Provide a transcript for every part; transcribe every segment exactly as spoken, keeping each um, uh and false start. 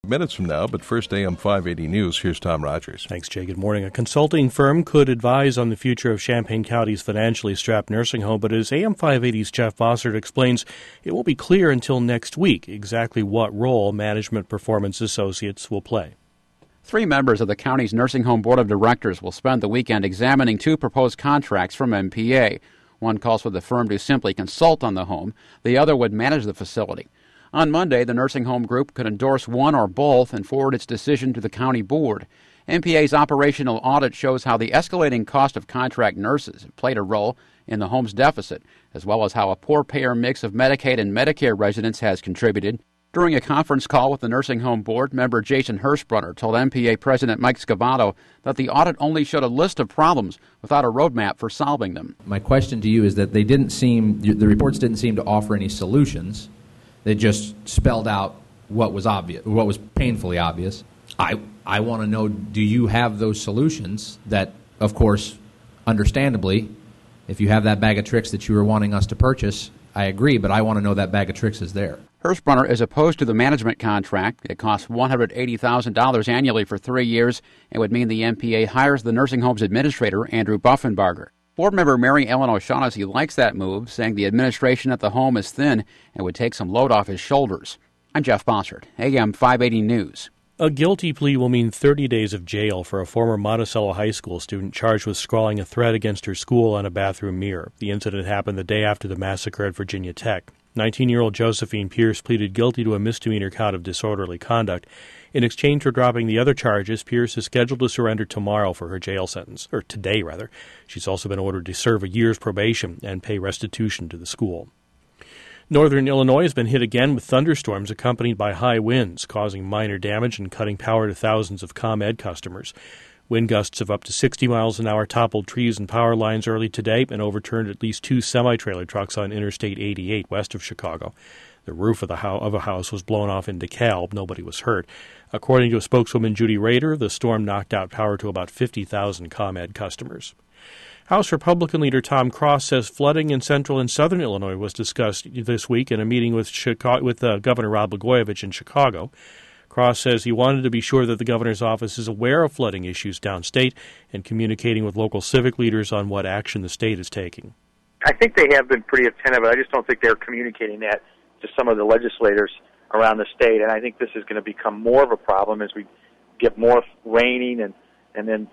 Minutes from now, but first A M five eighty News, here's Tom Rogers. Thanks, Jay. Good morning. A consulting firm could advise on the future of Champaign County's financially strapped nursing home, but as A M five eighty's Jeff Bossert explains, it won't be clear until next week exactly what role Management Performance Associates will play. Three members of the county's nursing home board of directors will spend the weekend examining two proposed contracts from M P A. One calls for the firm to simply consult on the home. The other would manage the facility. On Monday, the nursing home group could endorse one or both and forward its decision to the county board. M P A's operational audit shows how the escalating cost of contract nurses played a role in the home's deficit, as well as how a poor payer mix of Medicaid and Medicare residents has contributed. During a conference call with the nursing home board, member Jason Hirschbrunner told M P A President Mike Scavato that the audit only showed a list of problems without a roadmap for solving them. My question to you is that they didn't seem, the reports didn't seem to offer any solutions. They just spelled out what was obvious, what was painfully obvious. I I want to know, do you have those solutions that, of course, understandably, if you have that bag of tricks that you were wanting us to purchase, I agree, but I want to know that bag of tricks is there. Hirschbrunner is opposed to the management contract. It costs one hundred eighty thousand dollars annually for three years and would mean the M P A hires the nursing home's administrator, Andrew Buffenbarger. Board member Mary Ellen O'Shaughnessy likes that move, saying the administration at the home is thin and would take some load off his shoulders. I'm Jeff Bossert, A M five eighty News. A guilty plea will mean thirty days of jail for a former Monticello High School student charged with scrawling a threat against her school on a bathroom mirror. The incident happened the day after the massacre at Virginia Tech. nineteen-year-old Josephine Pierce pleaded guilty to a misdemeanor count of disorderly conduct. In exchange for dropping the other charges, Pierce is scheduled to surrender tomorrow for her jail sentence, or today, rather. She's also been ordered to serve a year's probation and pay restitution to the school. Northern Illinois has been hit again with thunderstorms accompanied by high winds, causing minor damage and cutting power to thousands of ComEd customers. Wind gusts of up to sixty miles an hour toppled trees and power lines early today and overturned at least two semi-trailer trucks on Interstate eighty-eight west of Chicago. The roof of, the ho- of a house was blown off in DeKalb. Nobody was hurt. According to a spokeswoman, Judy Rader, the storm knocked out power to about fifty thousand ComEd customers. House Republican leader Tom Cross says flooding in central and southern Illinois was discussed this week in a meeting with, Chicago, with uh, Governor Rod Blagojevich in Chicago. Cross says he wanted to be sure that the governor's office is aware of flooding issues downstate and communicating with local civic leaders on what action the state is taking. I think they have been pretty attentive. I just don't think they're communicating that to some of the legislators around the state, and I think this is going to become more of a problem as we get more raining and and then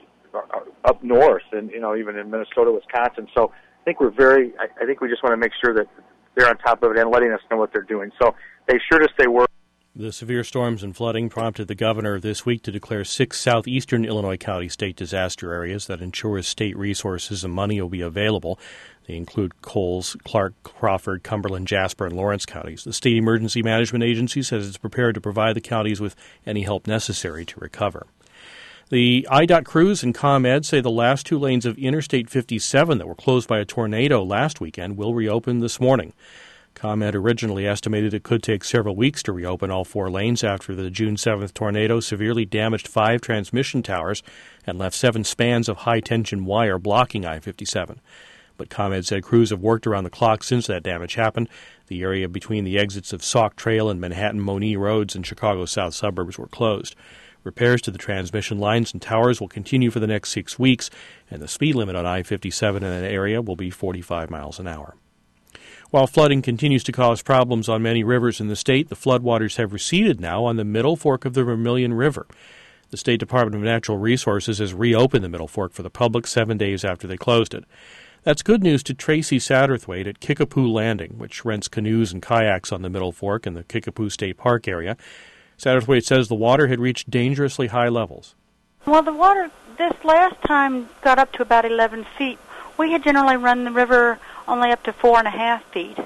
up north, and you know even in Minnesota, Wisconsin. So I think we're very. I, I think we just want to make sure that they're on top of it and letting us know what they're doing. So they assured us they were. The severe storms and flooding prompted the governor this week to declare six southeastern Illinois county state disaster areas that ensures state resources and money will be available. They include Coles, Clark, Crawford, Cumberland, Jasper, and Lawrence counties. The State Emergency Management Agency says it's prepared to provide the counties with any help necessary to recover. The I DOT crews and ComEd say the last two lanes of Interstate fifty-seven that were closed by a tornado last weekend will reopen this morning. ComEd originally estimated it could take several weeks to reopen all four lanes after the June seventh tornado severely damaged five transmission towers and left seven spans of high-tension wire blocking I fifty-seven. But ComEd said crews have worked around the clock since that damage happened. The area between the exits of Sauk Trail and Manhattan-Monee roads in Chicago's south suburbs were closed. Repairs to the transmission lines and towers will continue for the next six weeks, and the speed limit on I fifty-seven in that area will be forty-five miles an hour. While flooding continues to cause problems on many rivers in the state, the floodwaters have receded now on the Middle Fork of the Vermilion River. The State Department of Natural Resources has reopened the Middle Fork for the public seven days after they closed it. That's good news to Tracy Satterthwaite at Kickapoo Landing, which rents canoes and kayaks on the Middle Fork in the Kickapoo State Park area. Satterthwaite says the water had reached dangerously high levels. Well, the water this last time got up to about eleven feet. We had generally run the river only up to four and a half feet,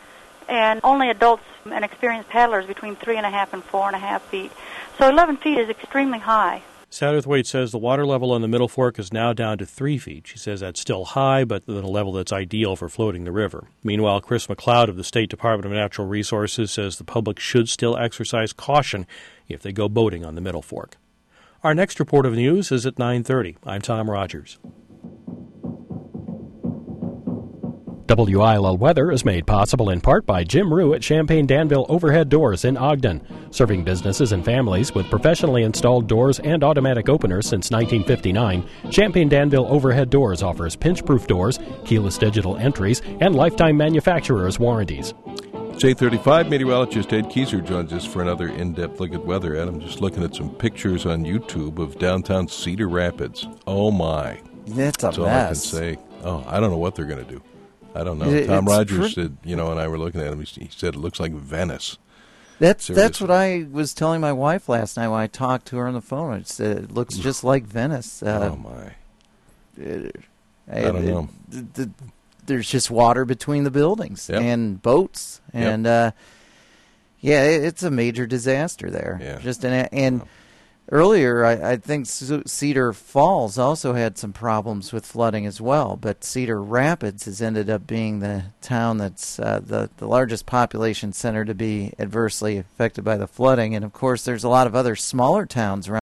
and only adults and experienced paddlers between three and a half and four and a half feet. So eleven feet is extremely high. Satterthwaite says the water level on the Middle Fork is now down to three feet. She says that's still high, but at a level that's ideal for floating the river. Meanwhile, Chris McLeod of the State Department of Natural Resources says the public should still exercise caution if they go boating on the Middle Fork. Our next report of news is at nine thirty. I'm Tom Rogers. W I L L weather is made possible in part by Jim Rue at Champaign Danville Overhead Doors in Ogden. Serving businesses and families with professionally installed doors and automatic openers since nineteen fifty-nine, Champaign Danville Overhead Doors offers pinch-proof doors, keyless digital entries, and lifetime manufacturer's warranties. It's eight thirty-five. Meteorologist Ed Kieser joins us for another in-depth look at weather. Ed, I'm just looking at some pictures on YouTube of downtown Cedar Rapids. Oh, my. It's a That's all mess. I can say. Oh, I don't know what they're going to do. I don't know. It, Tom Rogers pr- said, you know, and I were looking at him, he said it looks like Venice. That's Seriously. that's what I was telling my wife last night when I talked to her on the phone. I said it looks just like Venice. Uh, oh, my. It, I don't know. It, the, there's just water between the buildings Yep. and boats. Yep. And, uh, yeah, it, it's a major disaster there. Yeah. Just an, And Wow. earlier, I, I think C- Cedar Falls also had some problems with flooding as well. But Cedar Rapids has ended up being the town that's uh, the, the largest population center to be adversely affected by the flooding. And, of course, there's a lot of other smaller towns around